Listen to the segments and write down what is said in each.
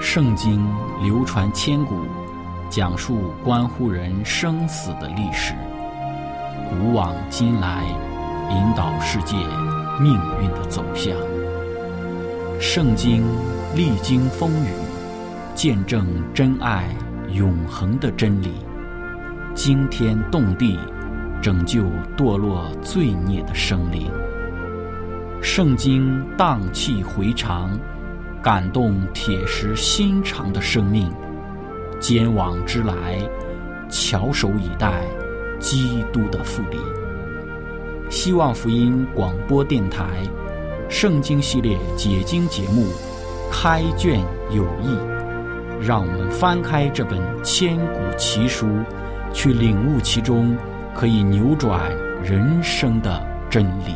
圣经流传千古，讲述关乎人生死的历史，古往今来，引导世界命运的走向。圣经历经风雨，见证真爱永恒的真理，惊天动地，拯救堕落罪孽的生灵。圣经荡气回肠，感动铁石心肠的生命，坚往之来，翘首以待基督的复临。希望福音广播电台圣经系列解经节目开卷有益，让我们翻开这本千古奇书，去领悟其中可以扭转人生的真理。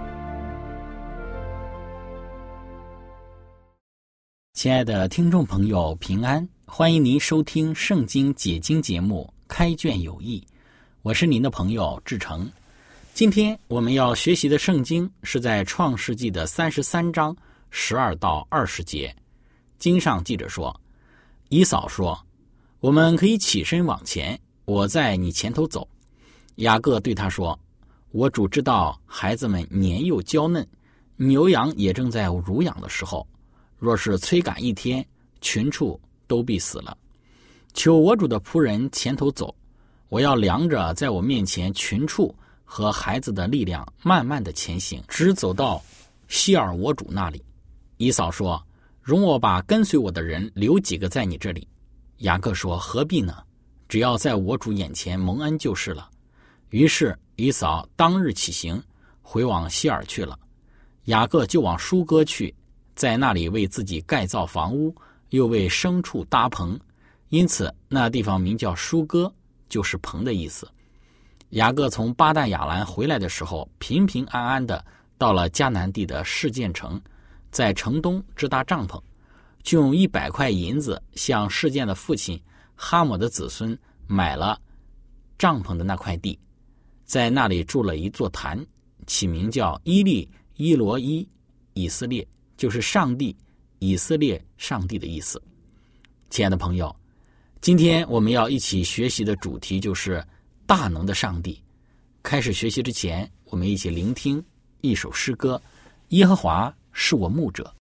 亲爱的听众朋友，平安，欢迎您收听圣经解经节目开卷有益，我是您的朋友志成。今天我们要学习的圣经是在创世纪的33章12到20节。经上记着说，以扫说，我们可以起身往前，我在你前头走。雅各对他说，我主知道孩子们年幼娇嫩，牛羊也正在乳养的时候，若是催赶一天，群畜都必死了。求我主的仆人前头走，我要量着在我面前群畜和孩子的力量，慢慢的前行，直走到希尔我主那里。以扫说，容我把跟随我的人留几个在你这里。雅各说，何必呢？只要在我主眼前蒙恩就是了。于是以扫当日起行，回往希尔去了。雅各就往疏割去，在那里为自己盖造房屋，又为牲畜搭棚，因此那地方名叫疏割，就是棚的意思。雅各从巴旦亚兰回来的时候，平平安安的到了迦南地的示剑城，在城东支搭帐篷，就用100块银子向示剑的父亲哈抹的子孙买了帐篷的那块地，在那里筑了一座坛，起名叫伊利伊罗伊以色列，就是上帝以色列上帝的意思。亲爱的朋友，今天我们要一起学习的主题就是大能的上帝。开始学习之前，我们一起聆听一首诗歌，耶和华是我牧者。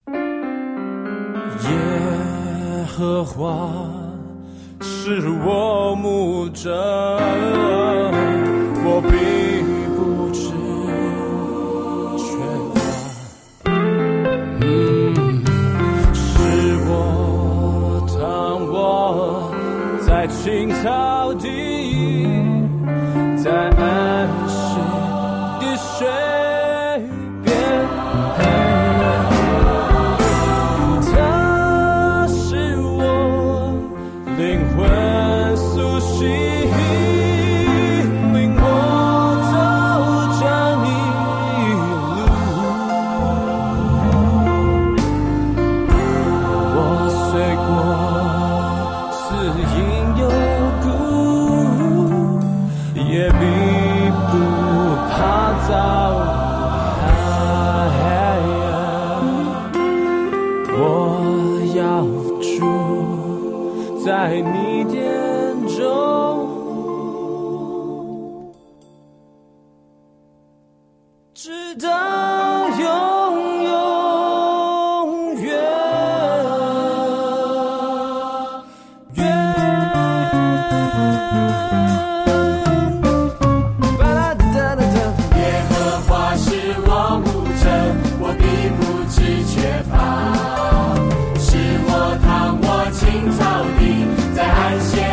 耶和华是我牧者，我必不致缺乏。是我躺卧在青草地，在安息的水边，他使我灵魂苏醒，领我走这一路。我虽过死荫幽谷，也必不怕遭害。我要住在你殿中，直到永远。 耶和华是我牧者，我必不致缺乏。使我躺卧青草地，在安歇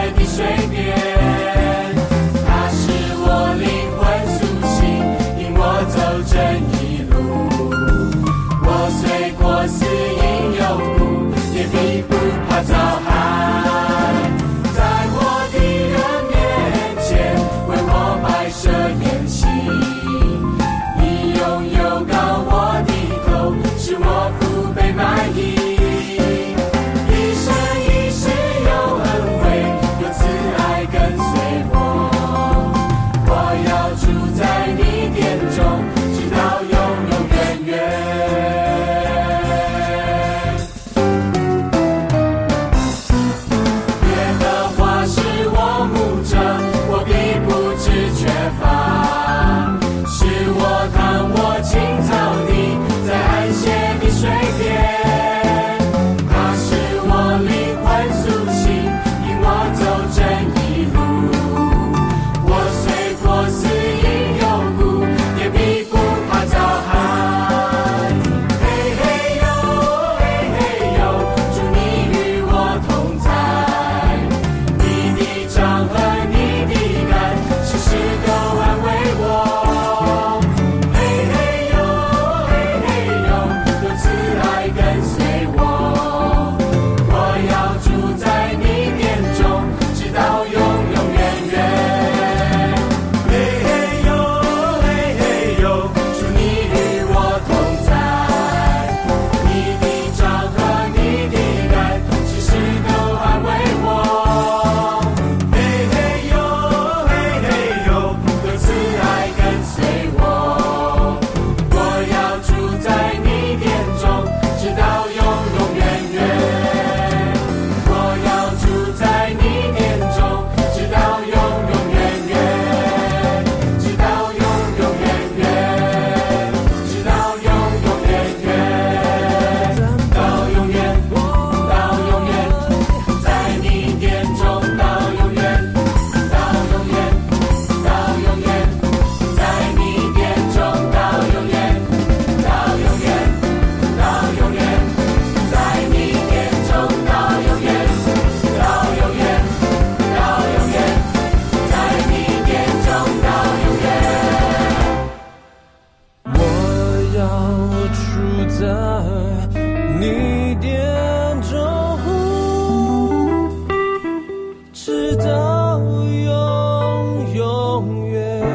住在你殿中，直到永远。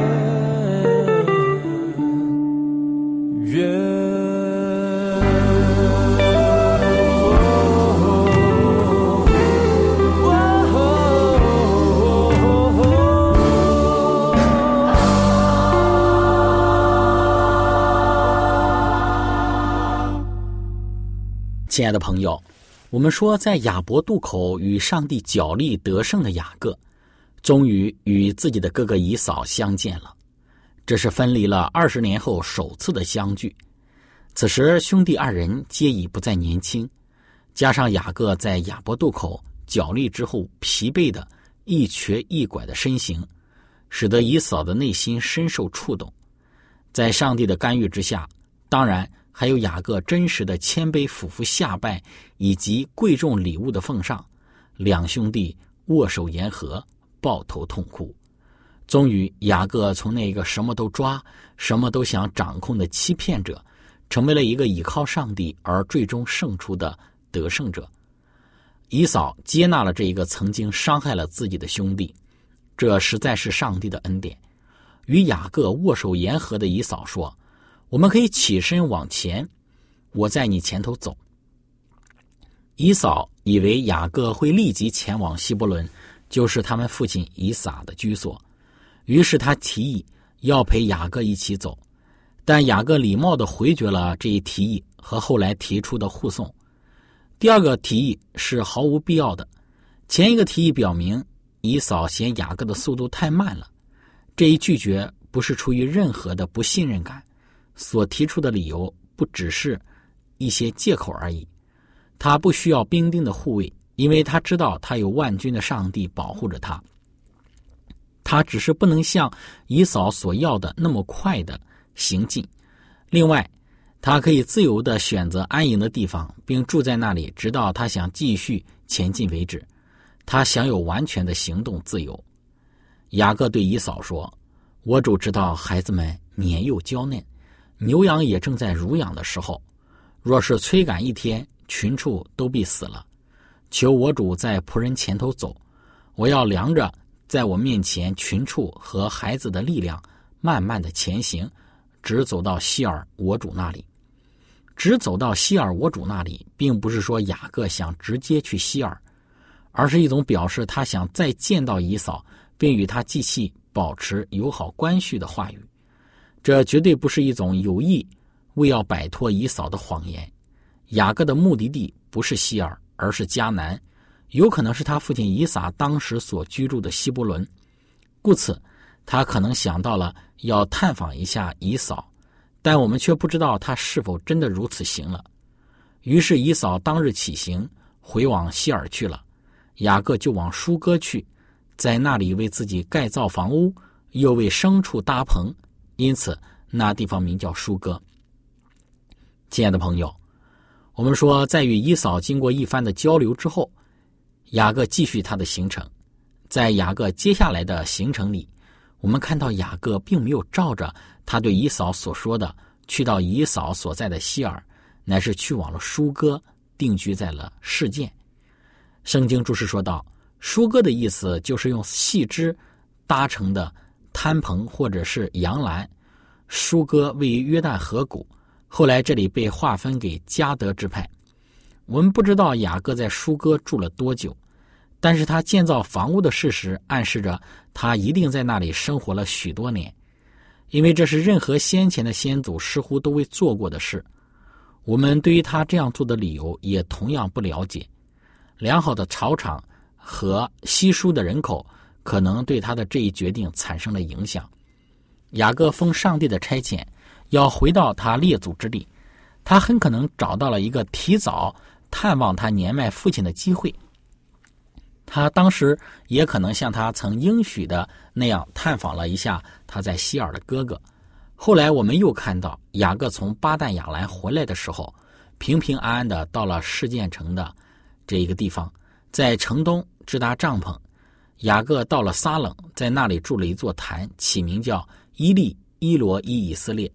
亲爱的朋友，我们说在雅博渡口与上帝角力得胜的雅各，终于与自己的哥哥以扫相见了。这是分离了20年后首次的相聚。此时兄弟二人皆已不再年轻，加上雅各在雅博渡口角力之后疲惫的一瘸一拐的身形，使得以扫的内心深受触动。在上帝的干预之下，当然还有雅各真实的谦卑俯伏下拜以及贵重礼物的奉上，两兄弟握手言和，抱头痛哭。终于雅各从那个什么都抓什么都想掌控的欺骗者，成为了一个倚靠上帝而最终胜出的得胜者。以扫接纳了这一个曾经伤害了自己的兄弟，这实在是上帝的恩典。与雅各握手言和的以扫说，我们可以起身往前，我在你前头走。以扫以为雅各会立即前往希伯伦，就是他们父亲以撒的居所，于是他提议要陪雅各一起走，但雅各礼貌地回绝了这一提议和后来提出的护送。第二个提议是毫无必要的，前一个提议表明以扫嫌雅各的速度太慢了，这一拒绝不是出于任何的不信任感，所提出的理由不只是一些借口而已。他不需要兵丁的护卫，因为他知道他有万军的上帝保护着他。他只是不能像以扫所要的那么快的行进。另外，他可以自由地选择安营的地方，并住在那里，直到他想继续前进为止。他享有完全的行动自由。雅各对以扫说，我主知道孩子们年幼娇嫩，牛羊也正在乳养的时候，若是催赶一天，群畜都必死了。求我主在仆人前头走，我要量着在我面前群畜和孩子的力量，慢慢的前行，直走到希尔我主那里。直走到希尔我主那里，并不是说雅各想直接去希尔，而是一种表示他想再见到以扫，并与他继续保持友好关系的话语。这绝对不是一种有意为要摆脱以扫的谎言。雅各的目的地不是希尔，而是迦南，有可能是他父亲以撒当时所居住的希伯伦，故此他可能想到了要探访一下以扫，但我们却不知道他是否真的如此行了。于是以扫当日起行，回往希尔去了，雅各就往舒哥去，在那里为自己盖造房屋，又为牲畜搭棚，因此那地方名叫舒哥。亲爱的朋友，我们说在与以扫经过一番的交流之后，雅各继续他的行程。在雅各接下来的行程里，我们看到雅各并没有照着他对以扫所说的去到以扫所在的希尔，乃是去往了舒哥，定居在了示剑。圣经注释说道，舒哥的意思就是用细枝搭成的摊棚或者是羊栏。舒哥位于约旦河谷，后来这里被划分给迦得支派。我们不知道雅各在舒哥住了多久，但是他建造房屋的事实暗示着他一定在那里生活了许多年，因为这是任何先前的先祖似乎都未做过的事。我们对于他这样做的理由也同样不了解。良好的草场和稀疏的人口可能对他的这一决定产生了影响。雅各奉上帝的差遣要回到他列祖之地，他很可能找到了一个提早探望他年迈父亲的机会。他当时也可能像他曾应许的那样探访了一下他在希尔的哥哥。后来我们又看到雅各从巴旦亚兰回来的时候，平平安安的到了示剑城的这一个地方，在城东支搭帐篷。雅各到了撒冷，在那里筑了一座坛，起名叫伊利伊罗伊以色列，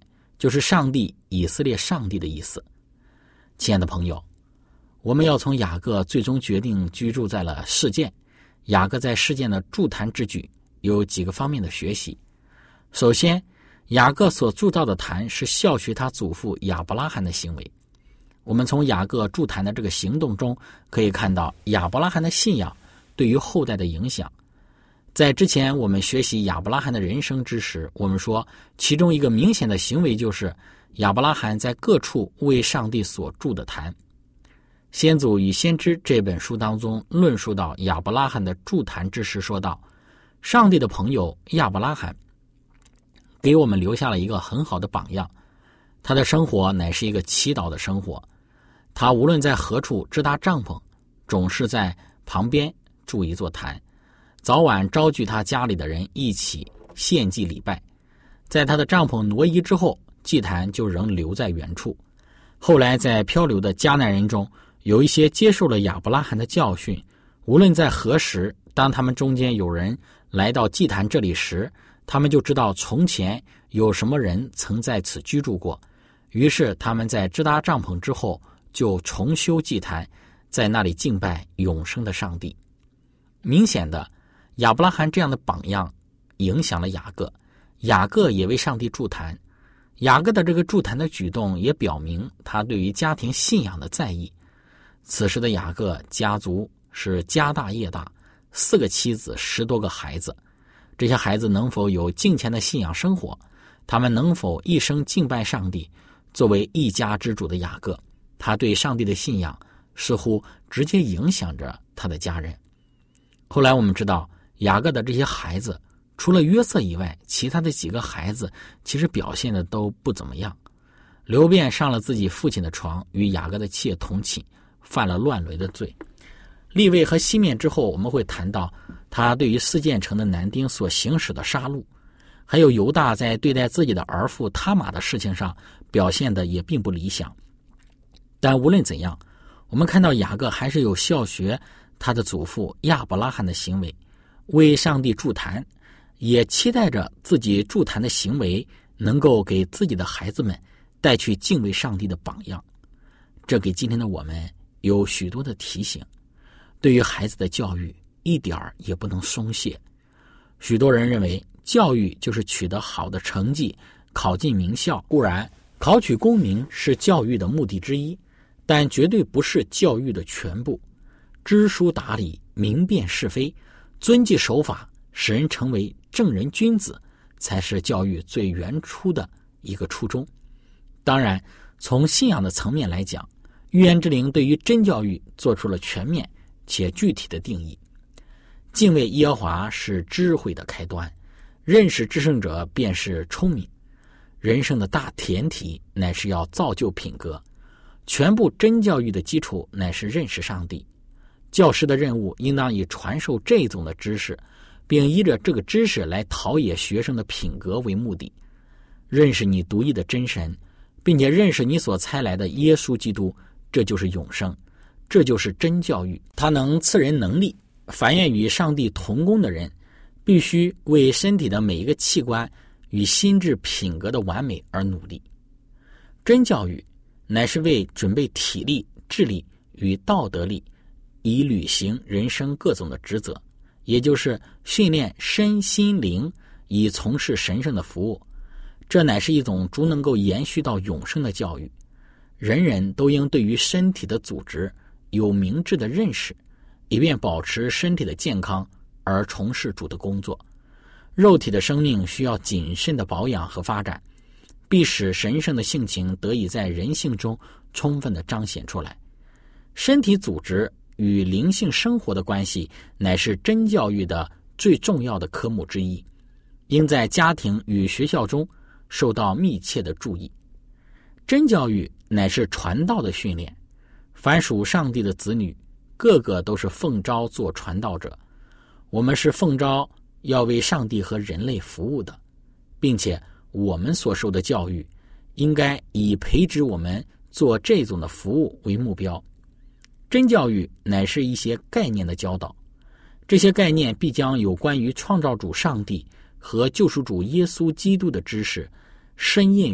就是上帝以色列上帝的意思。亲爱的朋友，我们要从雅各最终决定居住在了示剑，雅各在示剑的筑坛之举有几个方面的学习。首先，雅各所铸造的坛是效学他祖父亚伯拉罕的行为。我们从雅各筑坛的这个行动中可以看到亚伯拉罕的信仰对于后代的影响。在之前我们学习亚伯拉罕的人生之时，我们说其中一个明显的行为就是亚伯拉罕在各处为上帝所筑的坛。先祖与先知这本书当中论述到亚伯拉罕的筑坛之时，说到上帝的朋友亚伯拉罕给我们留下了一个很好的榜样，他的生活乃是一个祈祷的生活。他无论在何处支搭帐篷，总是在旁边筑一座坛，早晚招聚他家里的人一起献祭礼拜。在他的帐篷挪移之后，祭坛就仍留在原处。后来在漂流的迦南人中，有一些接受了亚伯拉罕的教训，无论在何时，当他们中间有人来到祭坛这里时，他们就知道从前有什么人曾在此居住过。于是他们在支搭帐篷之后就重修祭坛，在那里敬拜永生的上帝。明显的，亚伯拉罕这样的榜样影响了雅各，雅各也为上帝筑坛。雅各的这个筑坛的举动也表明他对于家庭信仰的在意。此时的雅各家族是家大业大，4个妻子，10多个孩子。这些孩子能否有敬虔的信仰生活？他们能否一生敬拜上帝？作为一家之主的雅各，他对上帝的信仰似乎直接影响着他的家人。后来我们知道，雅各的这些孩子除了约瑟以外，其他的几个孩子其实表现的都不怎么样。流便上了自己父亲的床，与雅各的妾同寝，犯了乱伦的罪。利未和西面之后，我们会谈到他对于示剑城的男丁所行使的杀戮，还有犹大在对待自己的儿妇他玛的事情上表现的也并不理想。但无论怎样，我们看到雅各还是有效学他的祖父亚伯拉罕的行为，为上帝筑坛，也期待着自己筑坛的行为能够给自己的孩子们带去敬畏上帝的榜样。这给今天的我们有许多的提醒，对于孩子的教育一点儿也不能松懈。许多人认为教育就是取得好的成绩，考进名校。固然考取功名是教育的目的之一，但绝对不是教育的全部。知书达理，明辨是非，遵纪守法，使人成为正人君子，才是教育最原初的一个初衷。当然，从信仰的层面来讲，预言之灵对于真教育做出了全面且具体的定义。敬畏耶和华是智慧的开端，认识至圣者便是聪明。人生的大前提乃是要造就品格，全部真教育的基础乃是认识上帝。教师的任务应当以传授这种的知识，并依着这个知识来陶冶学生的品格为目的。认识你独一的真神，并且认识你所差来的耶稣基督，这就是永生，这就是真教育。它能赐人能力。凡愿与上帝同工的人，必须为身体的每一个器官与心智品格的完美而努力。真教育乃是为准备体力、智力与道德力，以履行人生各种的职责，也就是训练身心灵，以从事神圣的服务。这乃是一种足能够延续到永生的教育。人人都应对于身体的组织有明智的认识，以便保持身体的健康而从事主的工作。肉体的生命需要谨慎的保养和发展，必使神圣的性情得以在人性中充分的彰显出来。身体组织与灵性生活的关系乃是真教育的最重要的科目之一，应在家庭与学校中受到密切的注意。真教育乃是传道的训练，凡属上帝的子女，个个都是奉召做传道者。我们是奉召要为上帝和人类服务的，并且我们所受的教育应该以培植我们做这种的服务为目标。真教育乃是一些概念的教导，这些概念必将有关于创造主上帝和救赎主耶稣基督的知识深印于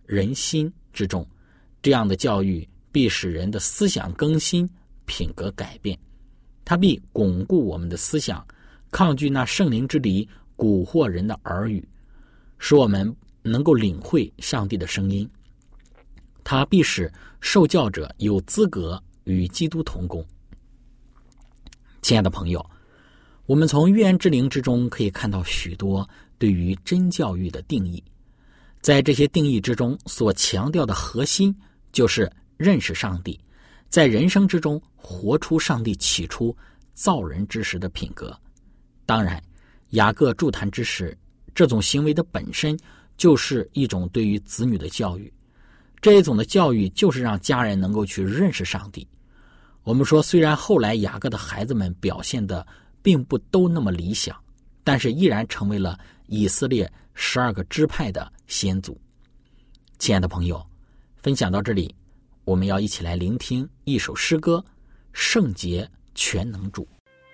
人心之中。这样的教育必使人的思想更新，品格改变，它必巩固我们的思想，抗拒那圣灵之敌蛊惑人的耳语，使我们能够领会上帝的声音。它必使受教者有资格与基督同工。亲爱的朋友，我们从预言之灵之中可以看到许多对于真教育的定义，在这些定义之中所强调的核心就是认识上帝，在人生之中活出上帝起初造人之时的品格。当然，雅各筑坛之时，这种行为的本身就是一种对于子女的教育。这一种的教育就是让家人能够去认识上帝。我们说，虽然后来雅各的孩子们表现的并不都那么理想，但是依然成为了以色列12个支派的先祖。亲爱的朋友，分享到这里，我们要一起来聆听一首诗歌《圣洁全能主》。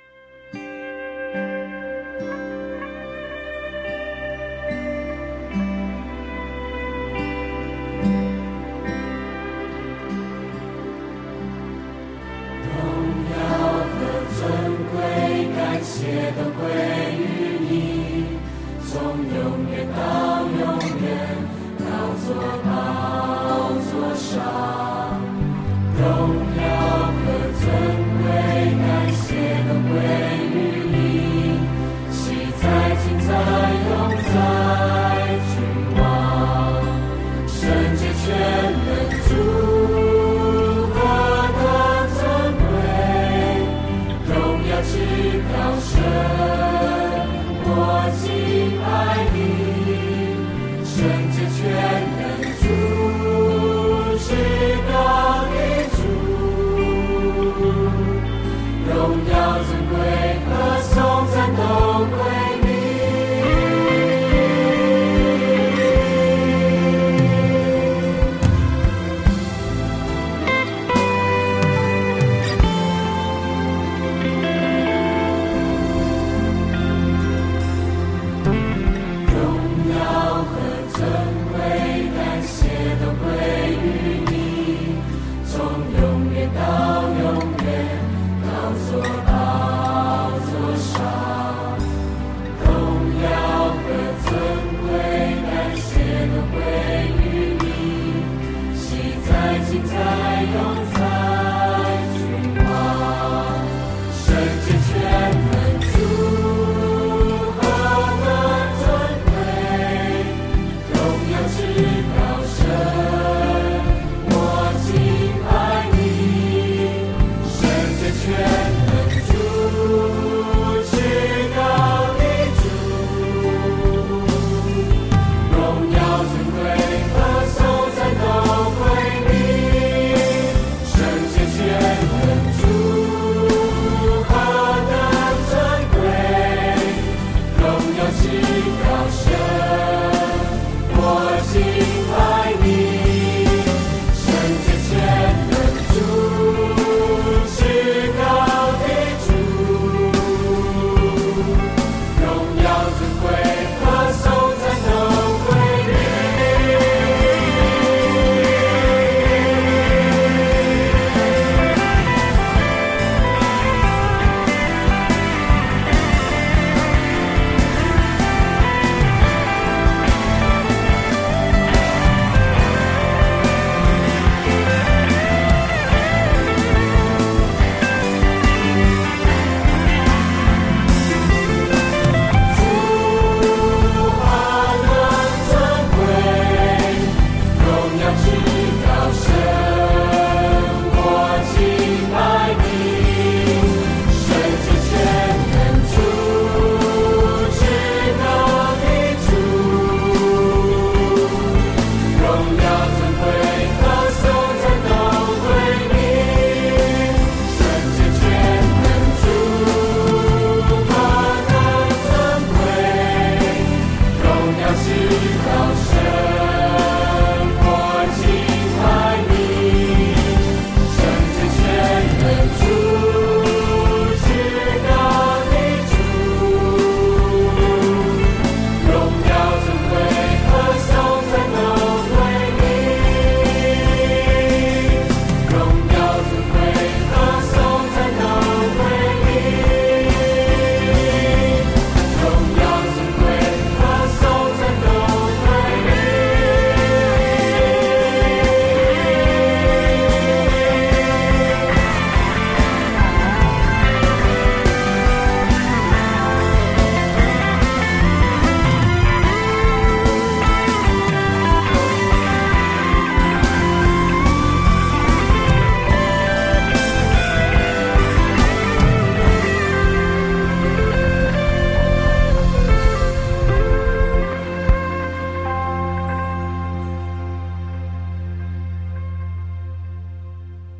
都归于你，从永远到永远，高坐宝座上，荣耀和尊贵，感谢都归于你，昔在今在永在君王，圣洁全能主，何等尊贵，荣耀至高神。我敬爱你，圣洁全能主，至高的主，荣耀尊贵和颂赞都归你。圣洁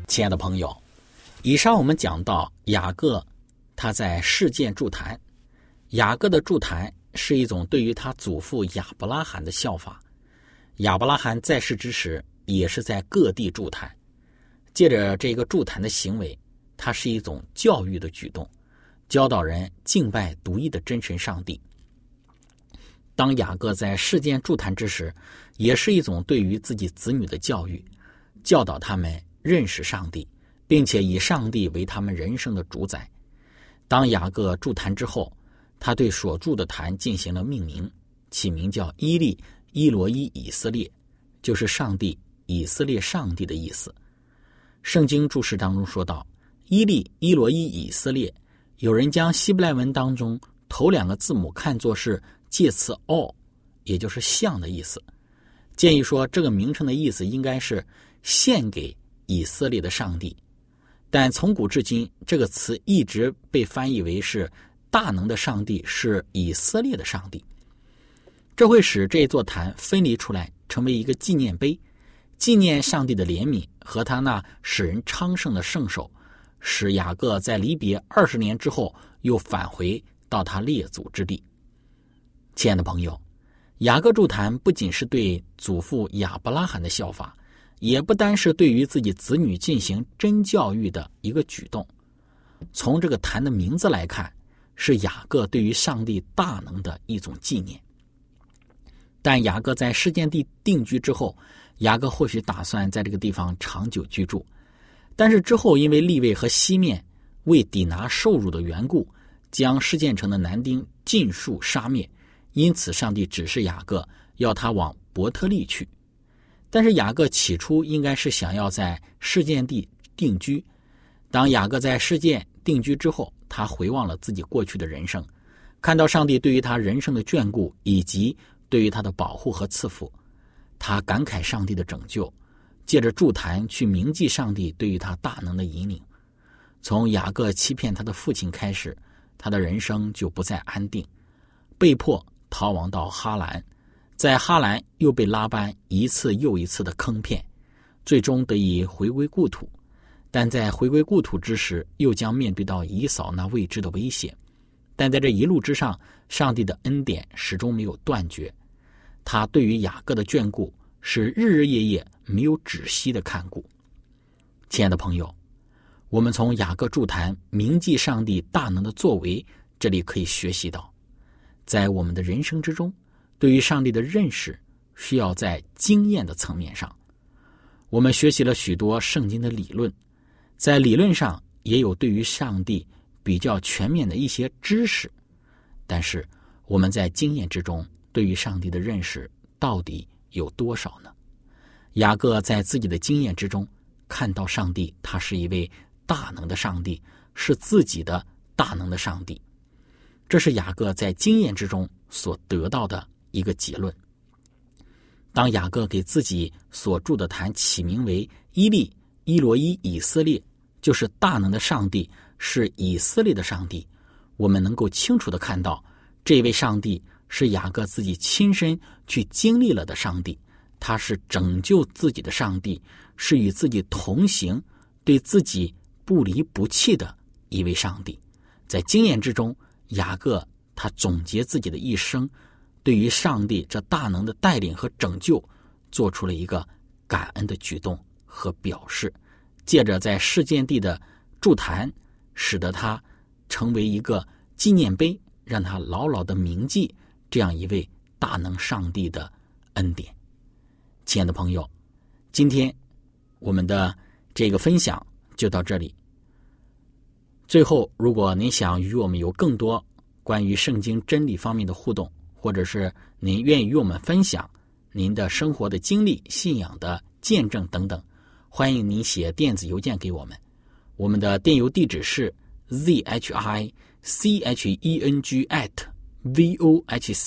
亲爱的朋友，以上我们讲到雅各他在事件筑坛。雅各的筑坛是一种对于他祖父亚伯拉罕的效法。亚伯拉罕在世之时也是在各地筑坛，借着这个筑坛的行为，它是一种教育的举动，教导人敬拜独一的真神上帝。当雅各在事件筑坛之时，也是一种对于自己子女的教育，教导他们认识上帝，并且以上帝为他们人生的主宰。当雅各筑坛之后，他对所筑的坛进行了命名，起名叫伊利伊罗伊以色列，就是上帝以色列上帝的意思。圣经注释当中说到，伊利伊罗伊以色列，有人将希伯来文当中头2个字母看作是介词 all， 也就是像的意思。建议说这个名称的意思应该是献给以色列的上帝，但从古至今这个词一直被翻译为是大能的上帝是以色列的上帝。这会使这座坛分离出来，成为一个纪念碑，纪念上帝的怜悯和他那使人昌盛的圣手，使雅各在离别20年之后又返回到他列祖之地。亲爱的朋友，雅各筑坛不仅是对祖父亚伯拉罕的效法，也不单是对于自己子女进行真教育的一个举动。从这个坛的名字来看，是雅各对于上帝大能的一种纪念。但雅各在示剑地定居之后，雅各或许打算在这个地方长久居住，但是之后因为利未和西面为抵拿受辱的缘故，将示剑城的男丁尽数杀灭，因此上帝指示雅各要他往伯特利去。但是雅各起初应该是想要在示剑地定居。当雅各在示剑定居之后，他回望了自己过去的人生，看到上帝对于他人生的眷顾以及对于他的保护和赐福，他感慨上帝的拯救，借着筑坛去铭记上帝对于他大能的引领。从雅各欺骗他的父亲开始，他的人生就不再安定，被迫逃亡到哈兰，在哈兰又被拉班一次又一次的坑骗，最终得以回归故土。但在回归故土之时，又将面对到以扫那未知的威胁。但在这一路之上，上帝的恩典始终没有断绝，他对于雅各的眷顾是日日夜夜没有止息的看顾。亲爱的朋友，我们从雅各筑坛铭记上帝大能的作为，这里可以学习到，在我们的人生之中，对于上帝的认识需要在经验的层面上。我们学习了许多圣经的理论，在理论上也有对于上帝比较全面的一些知识，但是我们在经验之中对于上帝的认识到底有多少呢？雅各在自己的经验之中看到上帝他是一位大能的上帝，是自己的大能的上帝，这是雅各在经验之中所得到的一个结论。当雅各给自己所筑的坛起名为伊利伊罗伊以色列，就是大能的上帝是以色列的上帝，我们能够清楚地看到，这位上帝是雅各自己亲身去经历了的上帝，他是拯救自己的上帝，是与自己同行，对自己不离不弃的一位上帝。在经验之中，雅各他总结自己的一生，对于上帝这大能的带领和拯救做出了一个感恩的举动和表示，借着在示剑地的筑坛，使得他成为一个纪念碑，让他牢牢地铭记这样一位大能上帝的恩典。亲爱的朋友，今天我们的这个分享就到这里。最后，如果您想与我们有更多关于圣经真理方面的互动，或者是您愿意与我们分享您的生活的经历、信仰的见证等等，欢迎您写电子邮件给我们。我们的电邮地址是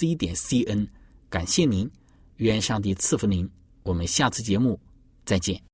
zhicheng@vohc.cn。感谢您，愿上帝赐福您。我们下次节目再见。